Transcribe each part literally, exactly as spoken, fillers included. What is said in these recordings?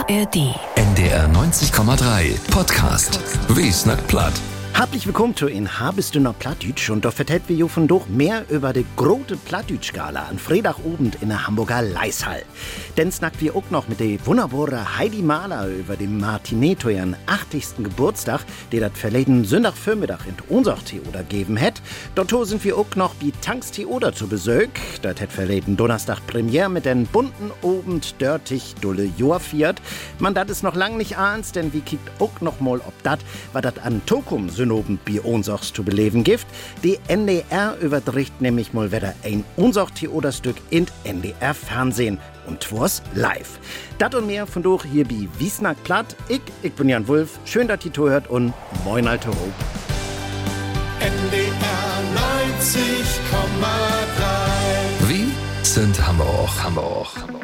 A R D. N D R neunzig Komma drei Podcast. Wie snackt platt? Herzlich willkommen zu in Habest du noch Plattdütsch und da vertellt wir jo von doch mehr über die große Plattdütsch-Gala an Freitagabend in der Hamburger Leishall. Denn snackt wir auch noch mit der wunderbaren Heidi Mahler über den Martinet ihren achtzigsten Geburtstag, der das verleden Sonntagvormittag in unser Theater geben hat. Dort sind wir auch noch bei Tanks Theater zu Besuch. Das hat verleden Donnerstag Premiere mit den bunten Obend dörtig dulle Jahr viert. Man, das ist noch lang nicht ernst, denn wir kickt auch noch mal, ob das, was das an Tokum Abend bei uns zu beleben gibt. Die N D R überträgt nämlich mal wieder ein Unsach-Theaterstück in N D R Fernsehen. Und twas live. Das und mehr von durch hier bei Wie snackt platt. Ich, ich bin Jan Wulff. Schön, dass ihr zuhört und moin alte Hope. N D R neunzig Komma drei. Wie sind Hamburg, Hamburg, Hamburg.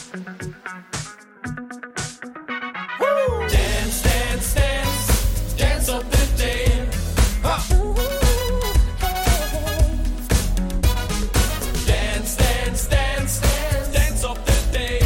Dance, dance, dance, dance of the day. Dance, dance, dance, dance of the day.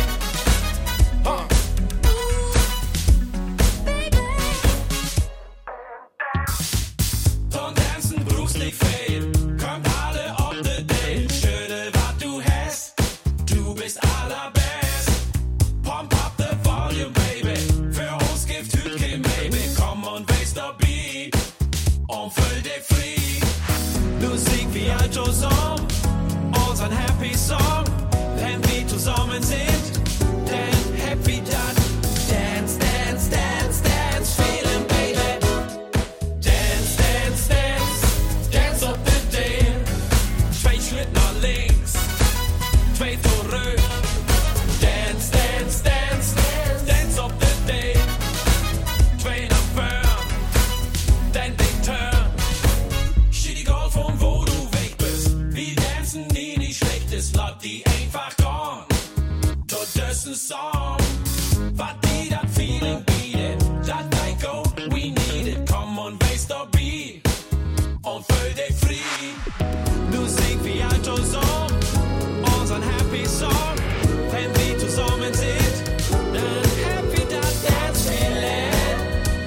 Ton tanzen, brauchst nicht viel, kommt alle auf the day. Schöne, was du hast, du bist allerbest. Pump up the volume, baby, für uns gibt Hüt kein Baby. Komm und weiß der Beat, und füll dich free. Musik wie Alto Song, unseren Happy Song, wenn wir zusammen sind, denn happy dat. Dance, dance, dance, dance, feeling, baby. Dance, dance, dance, dance of the day. Zwei Schritt nach links, zwei zurück. Dance, dance, dance, dance of the day. Zwei nach vorn, dann den Turn. Shitty Golf von wo du weg bist. Wir dancen nie nicht schlecht ist, lass die einfach gone. Dort ist ein Song, was die dat Feeling bietet. Dat I go, we need it. Komm und weiß der Beat und füll dich free. Musik wie Alto Song, unseren Happy Song. Wenn wir zusammen sind, dann happy that dance feeling.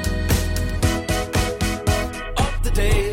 Up the day.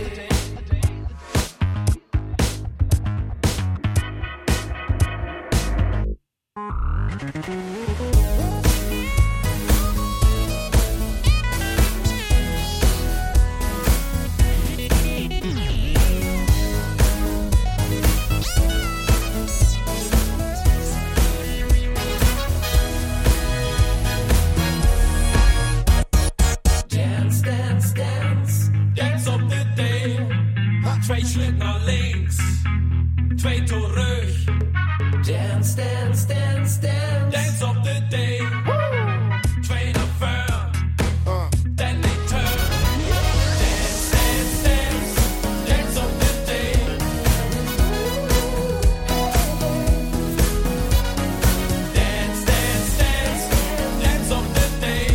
Dance, dance, dance, dance of the day. Zwei Schritt nach links, zwei zurück. Dance, dance, dance, dance, dance of the day. Zwei nach vorn, dann den Turn. Dance, dance, dance, dance of the day. Dance, dance, dance, dance of the day.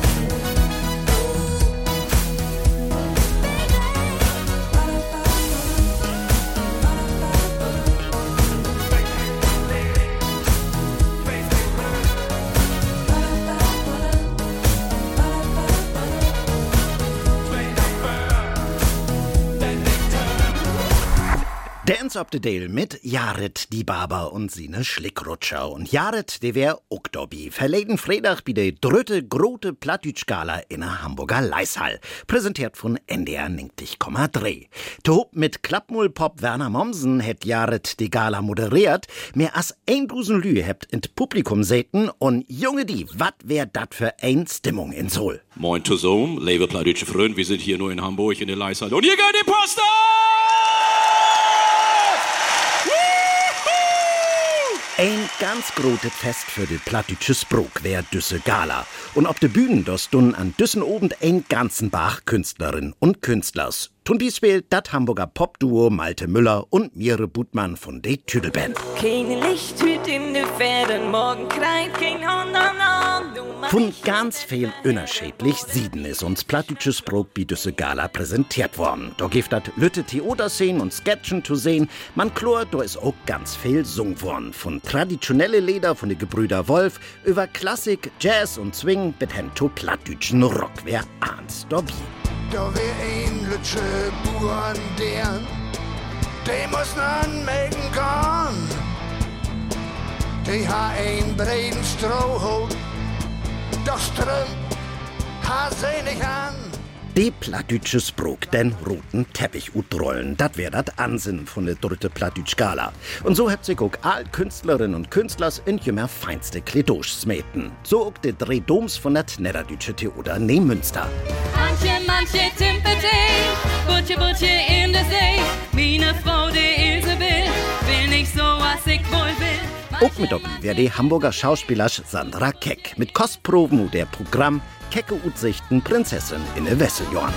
Dance of the Dale mit Jared die Barber und sine Schlickrutscher. Und Jared, der wär Oktobi. Verleden Freitag bei der dritte große Plattdütsch-Gala in der Hamburger Leishall. Präsentiert von N D R neunzig Komma drei. Tob mit Klappmulpop Werner Mommsen hätt Jared die Gala moderiert. Mehr als ein Dusen Lü hebt ins Publikum säten. Und Junge die, wat wär dat für ein Stimmung in Sohl? Moin zusammen, liebe plattdütsche Freunde, wir sind hier nur in Hamburg in der Leishall. Und hier geht die Post ab! Ein ganz großes Fest für die plattdütsche Sprog wär düsse Gala. Und auf de Bühnen das dun an düssen Obend ein ganzen Bach Künstlerinnen und Künstlers. Zum Beispiel das Hamburger Popduo Malte Müller und Mire Budmann von de Tüdelband. Keine Lichthüt in de Pferden, morgen kreit kein Hund am Arm. Von ganz viel unterschiedlich Sieden ist uns plattdütsches Sprog bei düsse Gala präsentiert worden. Da gibt das Lütte Theater-Szenen und Sketchen zu sehen. Man klor, da ist auch ganz viel sung worden. Von traditionelle Lieder von den Gebrüder Wolf über Klassik, Jazz und Swing bis hin zu plattdütschen Rock. Wer ahnt's da wie? Da wär ein Lütsche Buren deren, die muss man melken kann. Die ha ein breiten Strohhut, doch Strümpf ha sie nicht an. Die plattdütsche Sprog, den roten Teppich utrollen, dat wär dat Ansinn von der dritte plattdütsch Gala. Und so hat sich auch all Künstlerinnen und Künstlers in jümmer feinste Kledosch smeten. So auch de drei Doms von dat Niederdütsche Theater Neumünster. Manche, manche Timpete, Butche, Butche in der See, meine Frau, die Isabel, bin ich so, was ich wohl will. Auch mit dabei wär die Hamburger Schauspielerin Sandra Keck mit Kostproben und der Programm Kecke Utsichten Prinzessin in der Wesseljorn.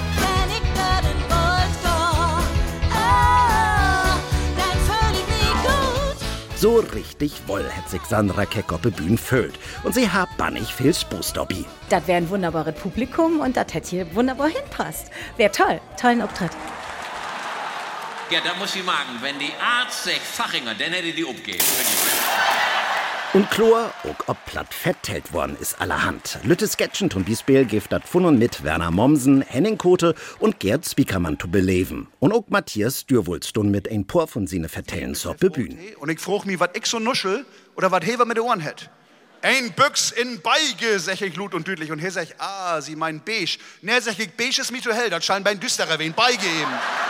So richtig woll hat sich Sandra Keck auf der Bühne füllt. Und sie hat bannig viel Spaß dabei. Das wäre ein wunderbares Publikum und das hätte hier wunderbar hinpasst. Wäre toll, tollen Auftritt. Ja, da muss ich sagen, wenn die Arzt sagt Fachinger, dann hätte die abgeben. Und Chlor, auch ob platt vertellt worden ist allerhand. Lütte Sketchen zum Beispiel gibt dat von und mit Werner Mommsen, Henning Kote und Gerd Spiekermann zu beleben. Und auch Matthias Dürwulstun mit ein paar von seine Vertellen zur Bühne. Und ich frag mich, was ich so nuschel oder was Hever mit den Ohren hat. Ein Büchs in Beige, sag ich lut und düdlich. Und hier sag ich, ah, sie meinen beige. Ne, sag ich, beige ist mir zu hell, das scheint bei ein düsterer wen. Beige eben.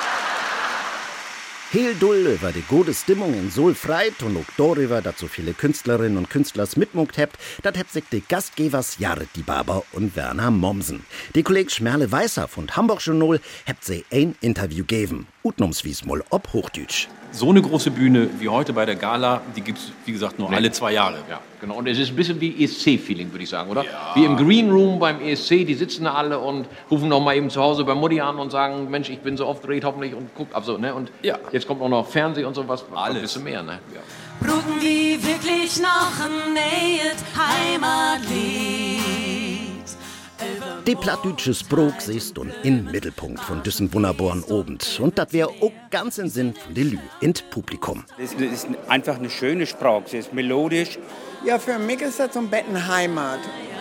Heel dull über die gute Stimmung in Solfreit und auch darüber, dass so viele Künstlerinnen und Künstlers mitmuckt habt, dat hebt sich die Gastgebers Jared die Barber und Werner Mommsen. Die Kolleg Schmerle Weißer von Hamburg Journal hebt sie ein Interview geben. Utnomswies mal ob Hochdütsch. So eine große Bühne wie heute bei der Gala, die gibt's, wie gesagt, nur nee. alle zwei Jahre. Ja, genau. Und es ist ein bisschen wie E S C-Feeling, würde ich sagen, oder? Ja. Wie im Green Room beim E S C, die sitzen da alle und rufen noch mal eben zu Hause bei Mutti an und sagen, Mensch, ich bin so aufgeregt, hoffentlich, und guck, also, ne? Und ja. jetzt kommt auch noch Fernsehen und sowas, alles. Ein bisschen mehr, ne? Ja. Bruten die wirklich noch ein Nähet Heimatlied? Die plattdütsche Sprog siehst und in Mittelpunkt von düssen wunderbaren Obend. Und das wär auch ganz im Sinn von de Lü ins Publikum. Das ist einfach eine schöne Sprache, sie ist melodisch. Ja, für mich ist das so ein Betten Heimat.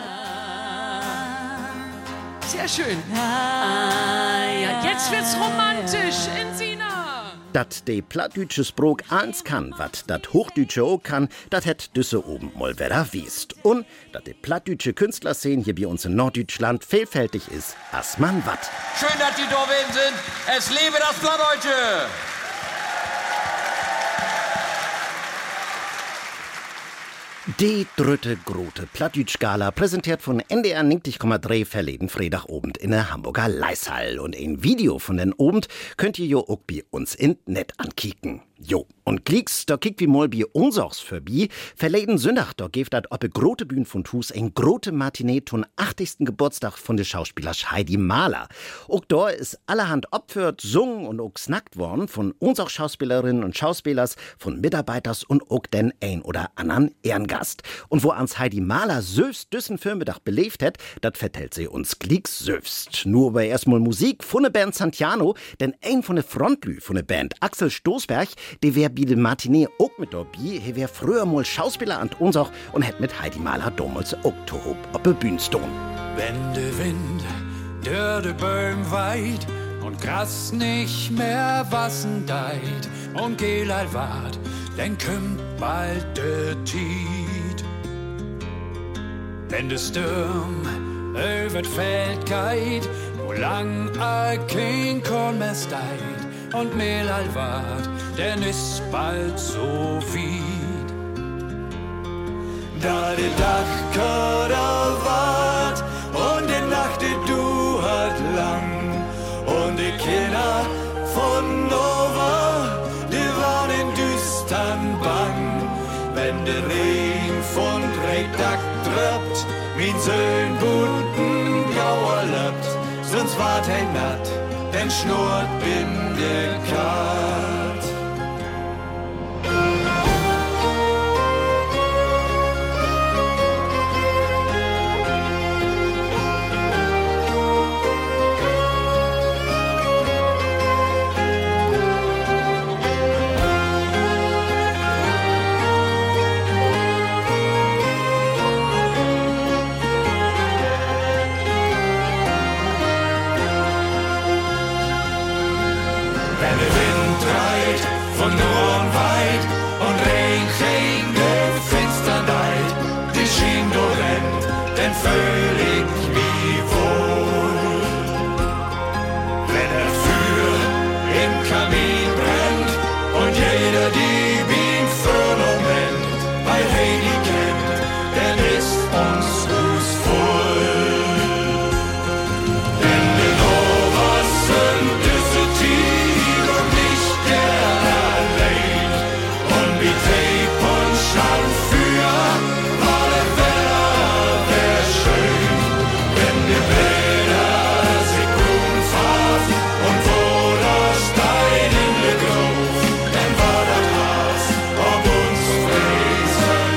Sehr schön. Ah, ja, jetzt wird's romantisch in Sina. Dat de plattdütsche Sprog eins kann, wat dat Hochdütsche auch kann, dat het düsse oben mal wer wiest. Und dat de plattdütsche Künstlerszene hier bei uns in Norddeutschland vielfältig ist, as man wat. Schön, dass die da sind. Es lebe das Plattdeutsche. Die dritte große Plattdütsch-Gala präsentiert von N D R neunzig Komma drei verleden Freitagabend in der Hamburger Leishall. Und ein Video von den Abend könnt ihr jo auch bei uns in Net ankicken. Jo, und klicks, da kickt wie mal bei unsachs vorbei. Verleden Sonntag, da gibt dat ob eine grote Bühne von Tus ein grote Matinee zum achtzigsten Geburtstag von der Schauspielerin Heidi Mahler. Auch da ist allerhand opfert, sungen und auch snackt worden von unsach Schauspielerinnen und Schauspielers, von Mitarbeiters und auch den ein oder anderen Ehrengast. Und wo ans Heidi Mahler selbst düssen Firmedach belebt hat, dat vertellt sie uns klicks selbst. Nur aber erstmal Musik von der Band Santiano, denn ein von der Frontlü von der Band, Axel Stoßberg, die wär bei der Matinee auch mit dabei. Er wär früher mal Schauspieler an uns auch und hätt mit Heidi Mahler damals auch tohob auf der Bühne stehen. Wenn der Wind durch die Bäume weht und Gras nicht mehr wassen deit und Gelal wart, dann kommt bald der Tiet. Wenn der Sturm über das Feld geht, wo lang a kein Korn mehr steit, und Mehlal wart, denn ist bald so weit. Da der Dachkader wart und die Nacht die du hat lang und die Kinder von Nova, die waren in düstern Bang. Wenn der Regen von Drehtag tröpft, min Söhn bunten Gauer löppt, sonst wart ein Natt denn schnurrt bin der Kat. Wenn der Wind dreht von Norden weit und Regen gegen de Finsternheit, die Schien rennt, denn fühl ich mich wohl. Wenn er Feuer im Kamin brennt und jeder die Wien für Moment, weil Heidi kennt, denn ist uns Hus voll. Denn den Obersten düsse Tier und nicht gern allein. Und wie Tape und Schall für alle Wetter wär schön. Wenn die Blätter sich grün farb und wo das Stein in der Grove, dann war das Haus ob uns Fräsen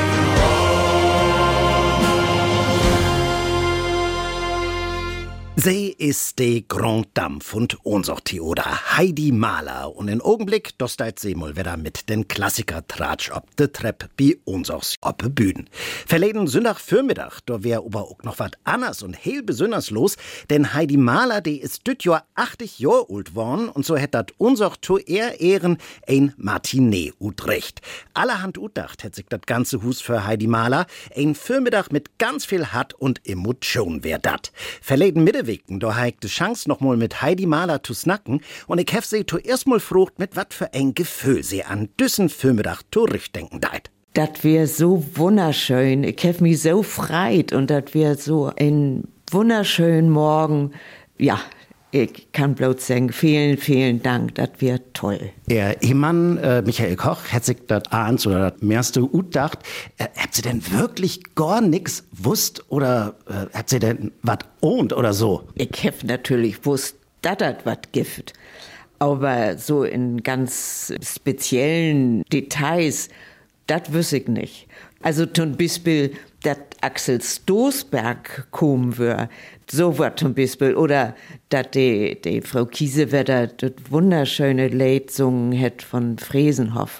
Sie ist de Grand Dame von unser Theoda Heidi Mahler und in Augenblick dosteit sie mal wieder mit den Klassiker Tratsch ob de Trepp bei unsers oppe Bühnen. Verleden Sonntag Vormittag, da wär aber auch noch wat anders und heel besonders los, denn Heidi Mahler, die ist düt Jahr achtzig Jahr alt worden und so hätt dat unser zu er Ehren ein Matinee utrecht. Allerhand utdacht hätt sich dat ganze Hus für Heidi Mahler, ein Vormittag mit ganz viel Hatt und Emotion wär dat. Verleden Mittewegen, da heik de Chance noch mal mit Heidi Mahler zu snacken und ich hef sie zuerst mal frucht mit wat für ein Gefühl sie an düssen Vormittag zurückdenken deit. Das wär so wunderschön. Ich hef mich so freit und das wär so ein wunderschönen Morgen. Ja, ich kann bloß sagen, vielen, vielen Dank. Das wär toll. Ihr Ehemann, äh, Michael Koch, hat sich das ahns oder das meiste utdacht. Äh, habt sie denn wirklich gar nix wusst oder äh, habt sie denn wat ohnt oder so? Ich hef natürlich wusst, dass das wat gibt. Aber so in ganz speziellen Details, das wüsste ich nicht. Also zum Beispiel, dass Axel Stoßberg kommen würde, so was zum Beispiel. Oder dass die, die Frau Kiesewetter das wunderschöne Lied gesungen hat von Fresenhoff.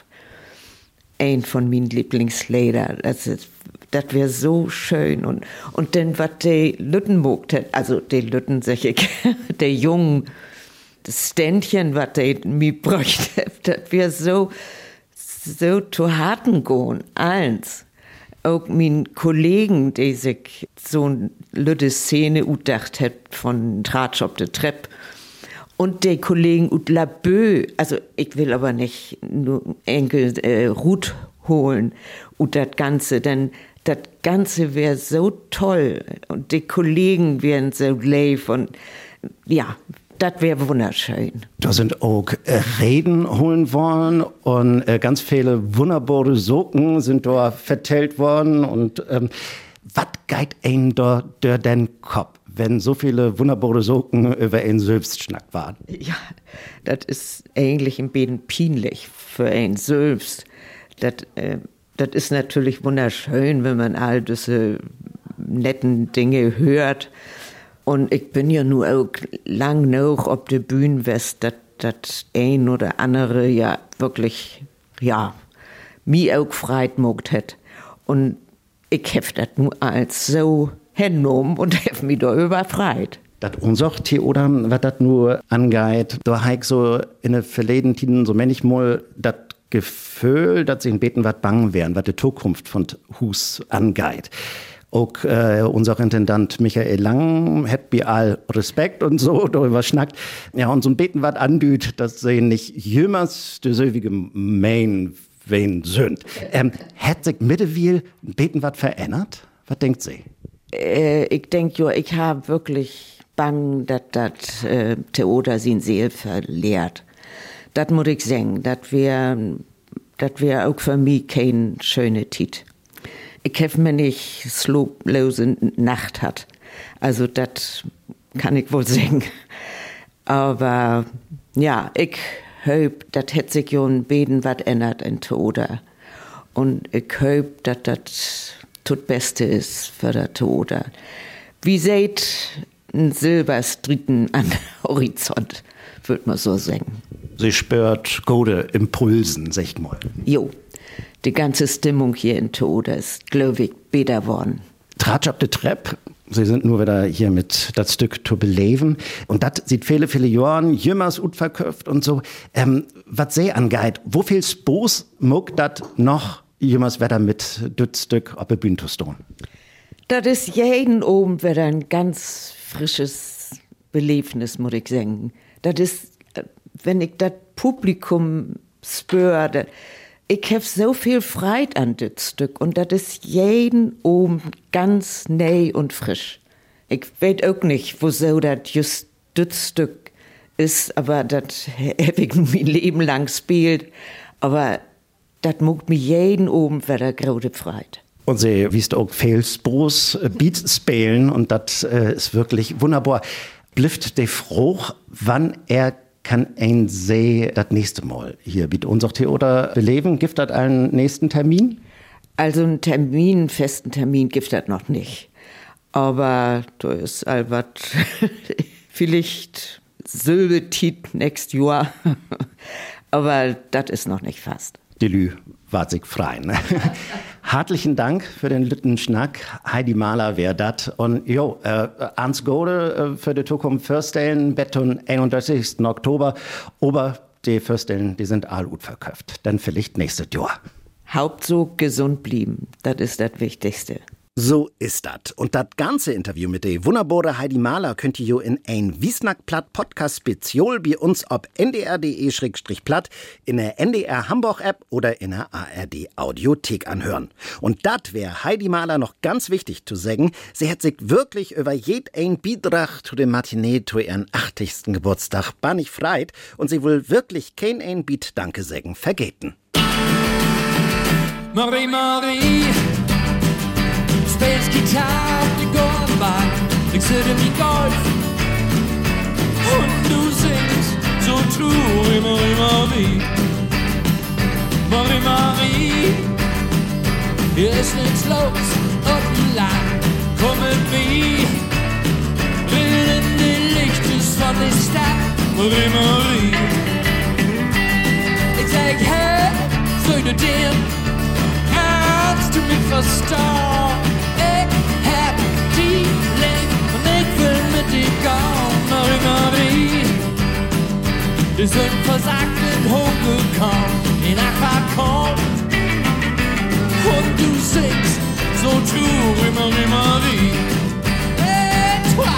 Ein von meinen Lieblingslieder. Das, das wäre so schön. Und, und dann, was die Lütten mogt hat, also die Lütten, sag ich, die Jungen, das Ständchen, was die mir bräuchte, das wäre so, so zu harten gehen, eins. Auch mein Kollegen, die sich so eine lütte Szene utdacht hat von Tratsch ob de Trepp. Und die Kollegen ut La Bö, also ich will aber nicht nur Enkel äh, Ruth holen und das Ganze, denn das Ganze wäre so toll und die Kollegen wären so live und ja, das wäre wunderschön. Da sind auch äh, Reden holen worden und äh, ganz viele wunderbare Socken sind da vertellt worden. Und ähm, was geht einem da durch den Kopf, wenn so viele wunderbare Socken über einen selbst schnackt waren? Ja, das ist eigentlich ein bisschen peinlich für einen selbst. Das äh, das ist natürlich wunderschön, wenn man all diese netten Dinge hört. Und ich bin ja nur auch lang noch auf der Bühne, dass das ein oder andere ja wirklich, ja, mich auch freit mogt hat. Und ich hef das nur als so hingenommen und hef mich da überfreit. Das unser Theoda, was das nur angeht, da heik so in den verleden Tiden so manchmal das Gefühl, dass sie in Beten wat bangen wären, was die Zukunft von Hus angeht. Auch äh, unser Intendant Michael Lang hat bei all Respekt und so darüber schnackt. Ja, und so ein Beten wat andüht, dass sie nicht jemals der sövige Main wen sind. Ähm, hat sich mittlerweile ein Beten wat verändert? Was denkt sie? Äh, ich denke, ja, ich habe wirklich bang, dass das äh, Theoda sin Seel verliert. Das muss ich sagen. Das wäre das wär auch für mich kein schöne Tit. Ich hab mir nicht slowlose Nacht hat. Also das kann ich wohl sagen. Aber ja, ich hoop, dat het sich jo ein Beden wat ändert in Toda. Und ich hoop, dat dat tot Beste ist für der Toda. Wie seht ein Silberstritten an Horizont, würd man so sagen. Sie spürt gute Impulsen, sagt mal. Jo, die ganze Stimmung hier in Toda ist, glaube ich, besser worden. Tratsch ab de Trepp. Sie sind nur wieder hier mit das Stück zu beleben. Und das sieht viele, viele Jahren jümmers ut verkauft und so. Ähm, was sie angeht, wo viel Spos muck dat noch jümmers wieder mit das Stück auf der Bühne zu stehen? Das ist jeden oben wieder ein ganz frisches Belebnis, muss ich sagen. Das ist, wenn ich das Publikum spüre, ich habe so viel Freude an das Stück und das ist jeden oben ganz neu und frisch. Ich weiß auch nicht, wieso das just das Stück ist, aber das habe ich mein Leben lang gespielt. Aber das macht mir jeden oben wieder große Freude. Und sie wiest auch viel Spros Beats spielen und das äh, ist wirklich wunderbar. Blifft de froh, wann er kann ein See das nächste Mal hier mit unser Theater beleben? Gibt das einen nächsten Termin? Also einen Termin, einen festen Termin gibt das noch nicht. Aber da ist Albert vielleicht Silbetit next Jahr. Aber das ist noch nicht fast. Delü war sich frei. Ne? Herzlichen Dank für den lütten Schnack. Heidi Mahler wär dat. Und jo, äh, ans Gode äh, für die Zukunft Fürstellen, Beton, einunddreißigsten Oktober. Aber die Fürstellen, die sind all gut verkauft. Dann vielleicht nächstes Jahr. Haupt so gesund blieben, das ist das Wichtigste. So ist das. Und das ganze Interview mit der wunderbaren Heidi Mahler könnt ihr in ein Wiesnack-Platt Podcast Spezial bei uns ob n d r punkt d e slash platt in der N D R Hamburg App oder in der A R D Audiothek anhören. Und das wäre Heidi Mahler noch ganz wichtig zu sagen. Sie hat sich wirklich über jed ein Beitrag zu dem Matinee zu ihren achtzigsten Geburtstag bannig freit und sie will wirklich kein ein Beat Danke sagen vergeten. Marie, Marie, speelst Gitarre auf die Goldbahn, ich sitze wie Golf und du singst so true, Marie, Marie, Marie, Marie, hier ist nichts los auf dem Land, komm mit mir, will in die Lichtes von der Stadt, Marie, Marie, ich sag, hey, soll du dir, kannst du mich verstehen? Ich hab die Licht und ich will mit dir gehen, Marie, Marie. Wir sind versagt und hochgekommen in Aquacon. Und du singst so true, Marie, Marie. Et toi!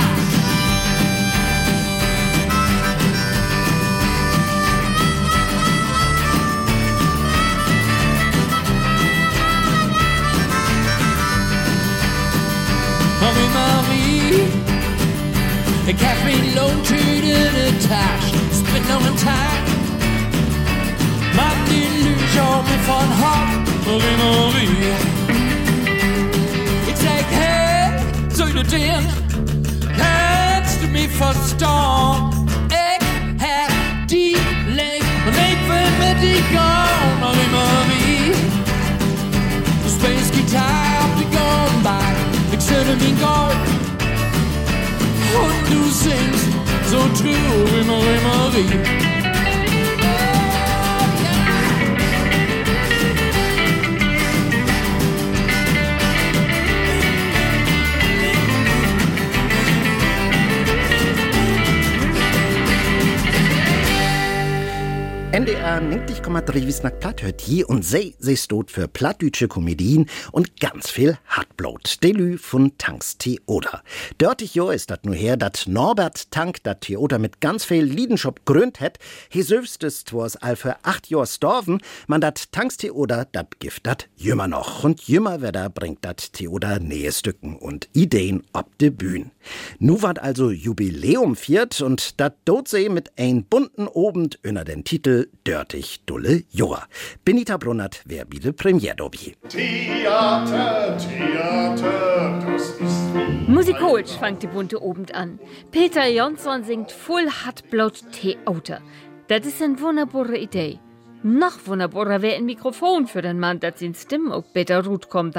Marie, Marie, ik heb mijn loontüte in de Tasche, sprit nog een Tag. Maak die Lüge auf mir von Hand, Marie, Marie. Ich sag, hey, soll du dir, kannst du mich verstehen? Ich hab die Licht und ich will mit dir gehen, Marie, Marie. Du spielst Gitarre auf die Goldbahn, ich sitze wie Gold und du singst so true, Marie, Marie. N D R neunzig Komma drei Wiesnack Platt hört hier und sie, sie steht für plattdeutsche Komödien und ganz viel Hartblut. Delü von Tanks Theater. Dörtig jo ist dat nur her, dat Norbert Tank dat Theater mit ganz viel Liedenschaft gründ hat. He selbst ist zwar all für acht Jahr storven, man dat Tanks Theater dat gift dat jümmer noch. Und jümmer wieder bringt dat Theater Nähestücken und Ideen ob de Bühn. Nu ward also Jubiläum viert und dat dot sie mit ein bunten Obend unter den Titel Dörtig dulle Joa. Benita Brunnert wär bitte Premiere dobi. Theater, Theater, das ist wie Musikalisch fängt die bunte Abend an. Peter Jonsson singt Full Hot Blood Theater. Das ist eine wunderbare Idee. Noch wunderbarer wäre ein Mikrofon für den Mann, dass seine Stimme auch besser gut kommt.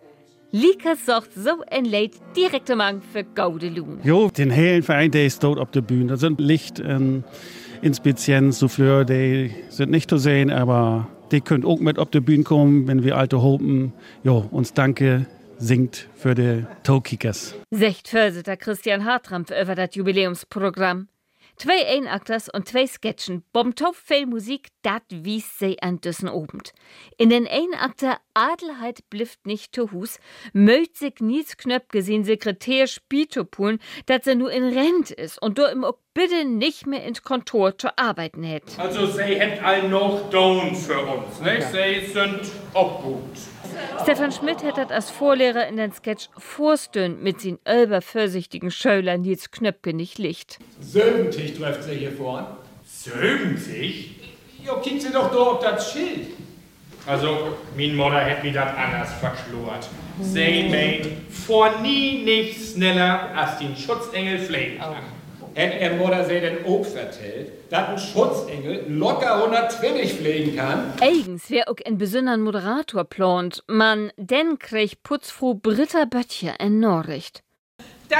Lika sorgt so ein Lied direkt am Anfang für gute Laune. Jo, den hele Verein, der ist dort auf der Bühne. Da sind Licht, und Inspizienz, Souffleur, die sind nicht zu sehen, aber die können auch mit auf die Bühne kommen, wenn wir alte Hopen, jo, uns danke singt für die Toekickers. Secht Förseter Christian Hartramp über das Jubiläumsprogramm. Zwei Einakters und zwei Sketchen, bomtoff viel Musik, dat wies sie an düssen Abend. In den Einakter Adelheid blifft nicht zu Hus, möcht sich Nils Knöpke sin Sekretär Spitopulen, dat sie nur in Rent ist und du im auch bitte nicht mehr ins Kontor zu arbeiten hätt. Also sie hätt all noch Down für uns, nicht? Sie sind auch gut. Stefan Schmidt hat das als Vorlehrer in den Sketch Vorstön mit sin übervorsichtigen Schöler Nils Knöpke nicht licht. siebzig trifft sie hier vorn. siebzig? Jo, kicken Sie doch da auf das Schild. Also, min Mutter hätt mir das anders verschlurt. Sie meint, vor nie nicht schneller als den Schutzengel pflegen kann. Hätt er Mutter sie denn auch vertellt, dass ein Schutzengel locker hundertzwanzig pflegen kann? Eigens wär auch ein besonderen Moderator plant. Man, denn kriegt Putzfrau Britta Böttcher ein Nachricht. Das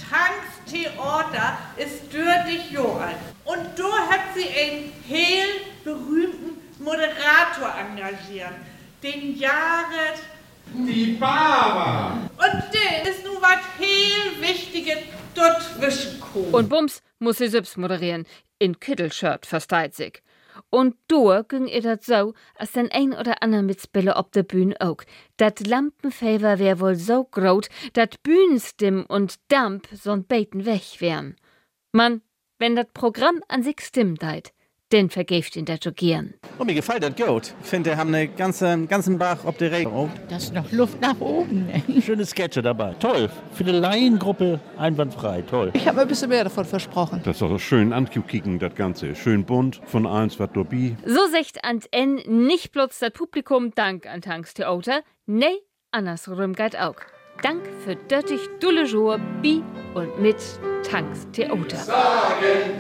Tankstheater ist dürftig Jahr alt. Und da hat sie einen heel berühmten Moderator engagiert. Den Jared. Die Baba. Und der ist nun was heel Wichtiges dort zwischenkommen. Und bums muss sie selbst moderieren. In Kittelshirt versteht sich. Und da ging ihr das so, als den ein oder anderen Mitspieler auf der Bühne auch. Dat Lampenfever wär wohl so groß, dat Bühnenstimm und Damp so'n Beten weg wären. Man, wenn dat Programm an sich stimmt deit, den vergeeft ihn dat so gern. Oh, mir gefällt das gut. Ich finde, wir haben einen ganzen, ganzen Bach auf der Regen. Da ist noch Luft nach oben. Schöne Sketche dabei. Toll. Für die Laiengruppe einwandfrei. Toll. Ich habe mir ein bisschen mehr davon versprochen. Das ist auch schön anzukicken, das Ganze. Schön bunt, von eins was dabei. So secht an N nicht bloß das Publikum Dank an Tankstheater, nee, andersrum geht auch. Dank für dörtig dulle Jour bi und mit Tankstheater. Sagen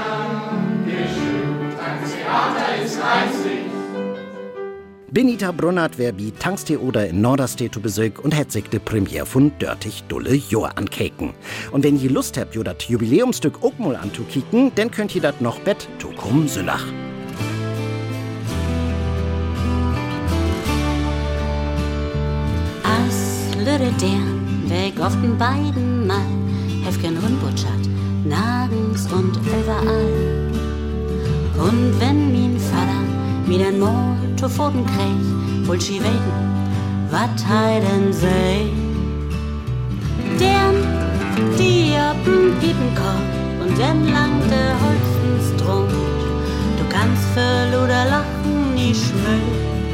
Dankeschön, Tankstheater ist einzig. Benita Brunnert wär bi Tankstheater in Norderstedt zu Besuch und hat sich die Premiere von Dörtig Dulle Johr ankeken. Und wenn ihr Lust habt, jo dat Jubiläumstück auch mal anzukicken, dann könnt ihr dat noch bet to kum Sülach. As lüre der weg auf den beiden Mal, hefken Rundbutschat, nirgends und überall. Und wenn min Vater mir den Mord zu Pfoten krieg, wollt sie weten, wat heiden sei. Dern, die ab'n Piepen kommt und entlang der Holzens drungt, du kannst für Luder lachen nicht schmöll.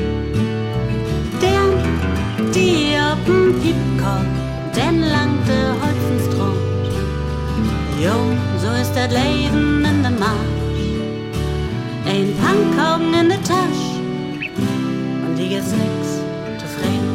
Dern, die ab'n Piepen kommt und entlang der Holzens drungt, jung, so ist das Leben in der Marsch. Ein Pankhaugen in der Tasche und die ist nix zufrieden.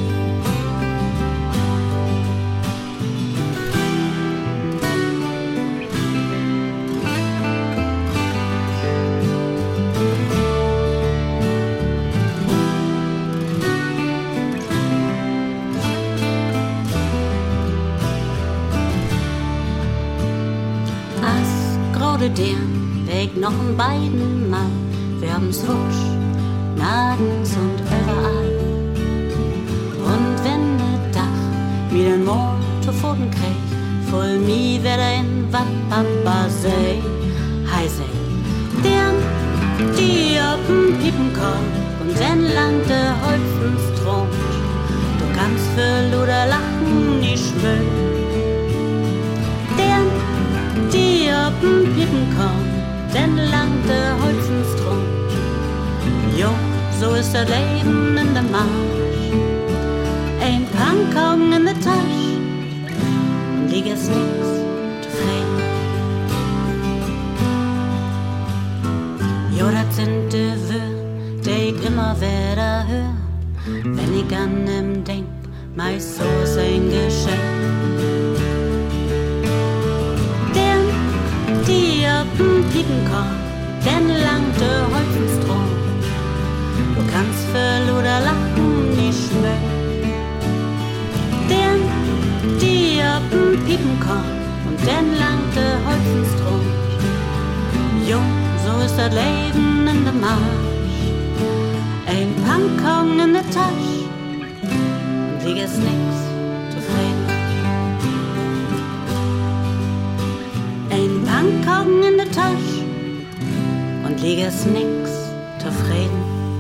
As grode der Weg noch ein beiden Mal, wir haben's rutsch, nirgends und überall. Und wenn der Dach mir den Mord zu Pfoten krieg, voll mi wieder in wat Papa sei, hei sei. Dern, die ab'n Piepen kommt und entlang der Holzens thront, du kannst für Luder lachen nicht schwören. Dern, die ab'n Piepen kommt, entlang der Holzens Trunk. Jo, so ist das Leben in der Marsch. Ein Pankhaugen in der Tasche und die ist nix zufrieden. Jo, das sind die Wörter, die ich immer wieder hör, wenn ich an ihm denk, meist so ist ein Geschenk. kicken kann und dann langt der Holzens drum. Jung, so ist das Leben in der Marsch. Ein Pankhong in der Tasche und lieg ist nix zufrieden. Ein Pankhong in der Tasche und lieg ist nix zufrieden.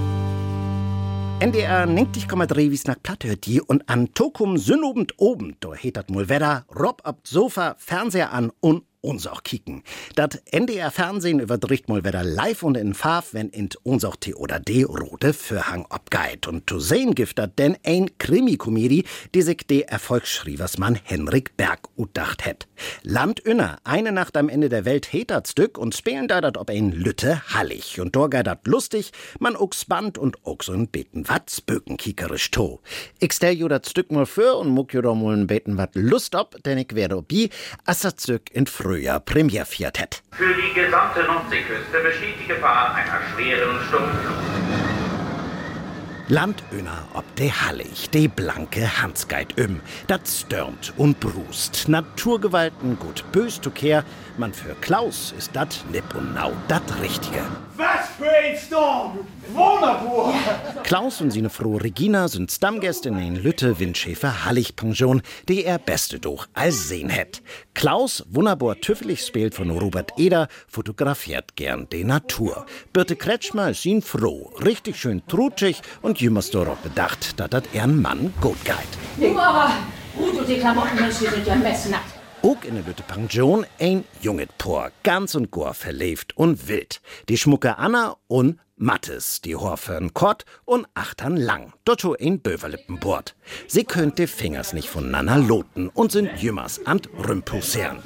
N D R neunzig Komma drei wie's nach Platt hört die und an Tokum Sünnobend oben, da heet dat mul Wetter, Rob ab Sofa, Fernseher an und uns auch kicken. Dat N D R Fernsehen überdricht mal wieder live und in Farb, wenn in uns auch T oder D rote Vorhang abgeht. Und zu sehen gibt dat denn ein Krimi-Komödie, die sich der Erfolgsschrieversmann Henrik Berg utdacht het. Landünner, eine Nacht am Ende der Welt heet dat Stück und spielen da dat ob ein Lütte hallig. Und da geht dat lustig, man uks Band und uks und beten wat spökenkiekerisch to. Ich stell jo dat Stück mal für und muck jo da mal ein beten wat Lust ob, denn ich werde obi, as dat Stück in Frühjahr Premiere viert het. Für die gesamte Nordseeküste besteht die Gefahr einer schweren Sturmflut. Landöner ob de hallig, de blanke Hansgeit üm. Dat stürmt und brust. Naturgewalten gut bös to kehr. Man für Klaus ist dat nipp und nau dat Richtige. Was für ein Sturm! Wunderbar! Klaus und seine Frau Regina sind Stammgäste in den Lütte Windschäfer Hallig Pension, die er beste durch als sehen het. Klaus, wunderbar tüffelig spielt von Robert Eder, fotografiert gern die Natur. Birte Kretschmer ist ihn froh, richtig schön trutschig und jümmers darauf bedacht, dass dat er ein Mann gut geht. Du aber, Ruth und die Klamotten, Mensch, die sind ja messnackt. Auch in der Lütte Pension ein junget Por, ganz und gar verlebt und wild. Die Schmucke Anna und Mattes, die Horfern Kott und Achtern lang. Dotto ein Böverlippenbord. Sie könnt die Fingers nicht voneinander loten und sind jümmers an Rümpussern.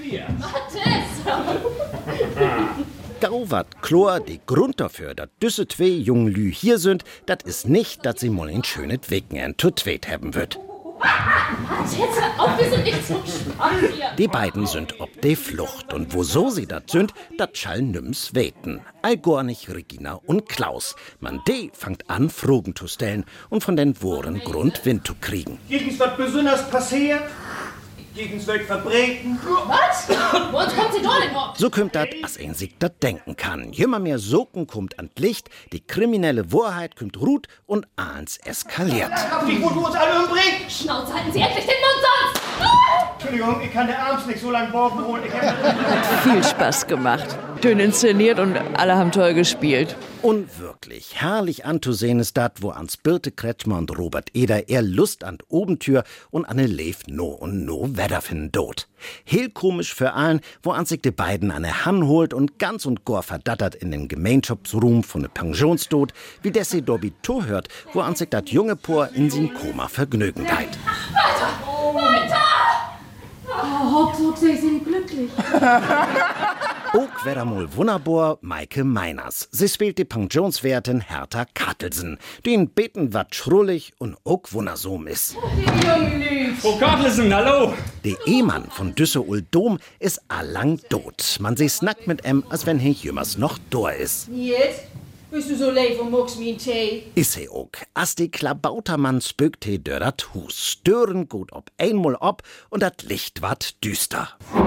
Gau wat Chlor, die Grund dafür, dass düsse zwei jungen Lü hier sind, dat is nicht, dass sie mal ein schönes Weekend zu zweit haben wird. Jetzt auf, wir sind nicht zum Spaß hier. Die beiden sind ob de Flucht und wo so sie dat sind, dat schall nüms weten. Allgornig Regina und Klaus. Man de fangt an, Fragen zu stellen und von den Wohren Grund Wind zu kriegen. Gegens was besonders passiert? Gegens welch Verbrechen? Was? Wo kommt sie doch nicht noch? So kommt dat, as ein sich dat denken kann. Jümmer mehr Socken kommt an Licht, die kriminelle Wahrheit kommt ruht und ahns eskaliert. Auf die Wut, wo uns alle umbringt! Schnauze, halten Sie endlich den Mund sonst! Entschuldigung, ich kann der abends nicht so lange brauchen und ich hab... Viel Spaß gemacht. Schön inszeniert und alle haben toll gespielt. Und wirklich herrlich anzusehen ist dat, wo ans Birte Kretschmer und Robert Eder eher Lust an Obentür und an lebt no und no Wetter finden dot. Heel komisch für allen, wo an sich die beiden an der Hand holt und ganz und gar verdattert in den Gemeinschaftsruhm von der Pensionsdot, wie des sie Dobby to hört, wo an sich dat junge Por in sin Koma vergnügen deit. Weiter! Weiter! Oh, Hauptsache, sie sind glücklich. Ook wär mal wunderbar Maike Meiners. Sie spielt die Pensionswertin Hertha Kartelsen, die in Beten wat schrullig und ook wundersom ist. Frau Kartelsen, hallo! Der Ehemann von Düsseldorf Dom ist allang tot. Man sieht nackt mit em, als wenn he jümmers noch dor ist. Jetzt? Bist du so leid und muckst mir einen Tee? Is he ook. As die Klabautermann spökt he dör dat Hus. Stören gut ob einmal ob und dat Licht wat düster.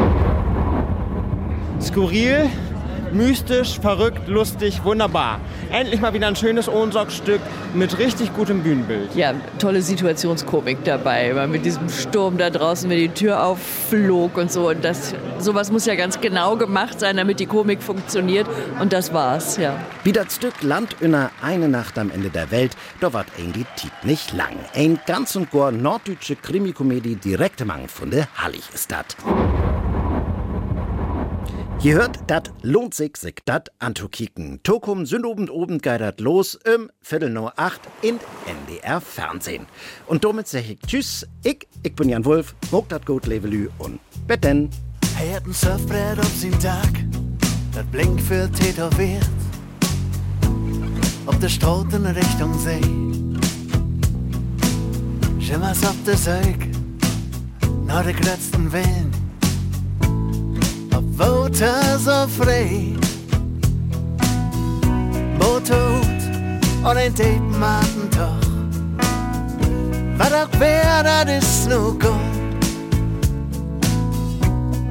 Skurril, mystisch, verrückt, lustig, wunderbar. Endlich mal wieder ein schönes Ohnsorgstück mit richtig gutem Bühnenbild. Ja, tolle Situationskomik dabei. Weil mit diesem Sturm da draußen, wenn die Tür aufflog und so. Und das, sowas muss ja ganz genau gemacht sein, damit die Komik funktioniert. Und das war's, ja. Wie das Stück Landünner, eine Nacht am Ende der Welt, da wart ein die Tiet nicht lang. Ein ganz und gar norddeutsche Krimikomödie direkt im Mang von der Hallig ist dat. Ihr hört, dat lohnt sich, sich dat anzukicken. Tokum Sündobend oben geidert los im Viertel nur acht in N D R Fernsehen. Und damit sag ich tschüss, ich, ich bin Jan Wulff, mog dat gut levelü und betten. Er hat ein Surfbrett auf sin Tag, dat blinkt für tätowiert. Auf der Straße in Richtung See, schimmers auf der Säug, nach der grötzten Wellen. Water so frei, Boot und ein Depenmaten doch. Was auch wär, das ist nur gut.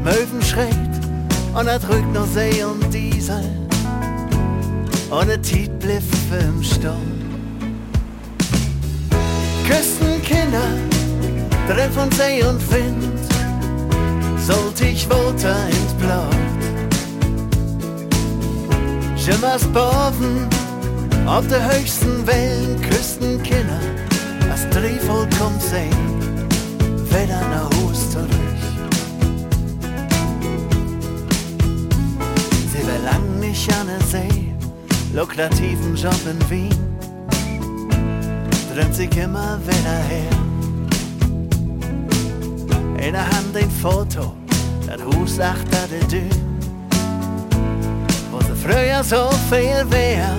Möwen schreit und er drückt noch See und Diesel und er tiet bliff im Sturm. Küstenkinder, drin von See und Wind, sollt ich Woter ins Blut. Schimmers Boven, auf der höchsten Wellen, Küstenkinder, als Drehvoll kommt sehen, wieder nach Hus zurück. Sie will lang nicht an der See, lukrativen Job in Wien, drängt sich immer wieder her. In der Hand ein Foto, das Hus achter der Dün, wo sie früher so viel wär.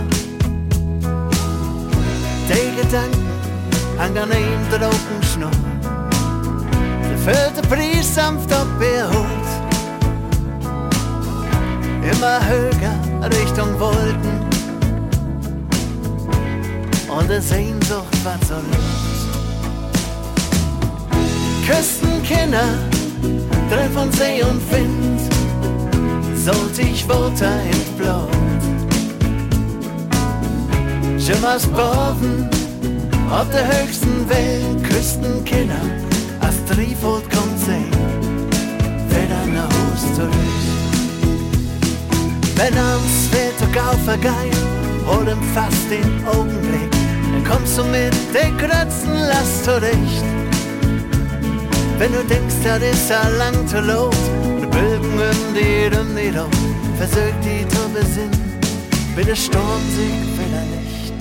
Die Gedanken hang an ihm drogen Schnur. Sie füllt der Preis sanft auf ihr Hut. Immer höher Richtung Wolken und der Sehnsucht war so Luft. Küstenkinder, drin von See und Wind, sollte ich Woter ins Blut. Schimmers Boven, auf der höchsten Wellen, Küstenkinder, als Trifot kommt sehen, wieder nach Hus zurück. Wenn uns wird Gau vergeil, hol ihm fast den Augenblick, dann kommst du mit den Krötzen, lass du dicht. Wenn du denkst, das ist ein lang zu lot, die Bögen um die um die Rot, versuch die zu besinnen, wie der Sturm sich wieder nicht.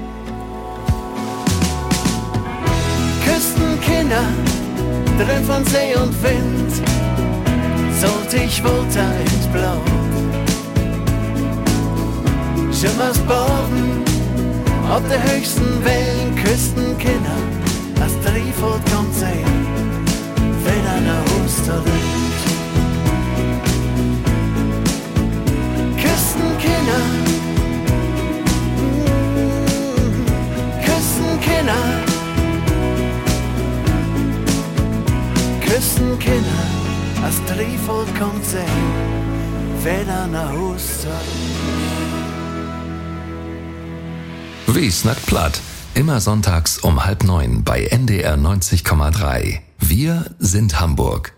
Küstenkinder, drin von See und Wind, sollte ich Woter ins Blut. Schimmers Boden, auf der höchsten Wellen, Küstenkinder, als Trifot kommt sehen, wieder nach Hus zurück. Küstenkinder, mm, Küstenkinder, Küstenkinder, als Trifot kommt sehen, wieder nach Hus zurück. W snackt platt. Immer sonntags um halb neun bei N D R neunzig Komma drei. Wir sind Hamburg.